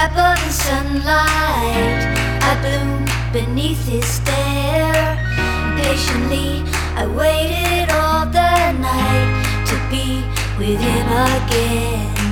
above the sunlight, I bloom beneath his stare. Patiently I waited all the night to be with him again.